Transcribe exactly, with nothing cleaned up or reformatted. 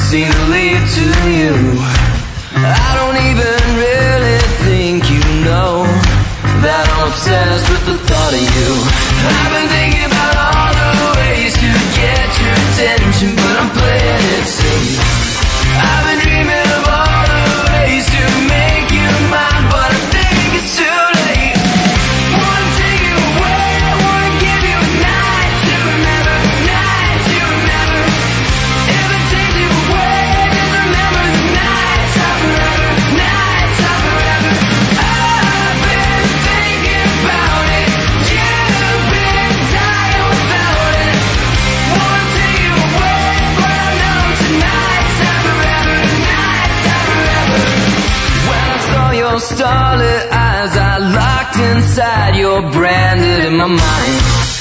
seem to lead to you. I don't even really think you know that I'm obsessed with the thought of you. I've been thinking about all the ways to get your attention, but I'm playing it safe. I've been dreaming of all the ways to make you mine, but I think it's too late. Wanna take you away, I wanna give you a night to remember, night to remember. If it takes you away, just remember the nights are forever, nights are forever. I've been thinking about it, you've been dying without it. Wanna take you away, but I know tonight's not forever, nights are forever. When I saw your starlit eyes, I locked inside, you're branded in my mind.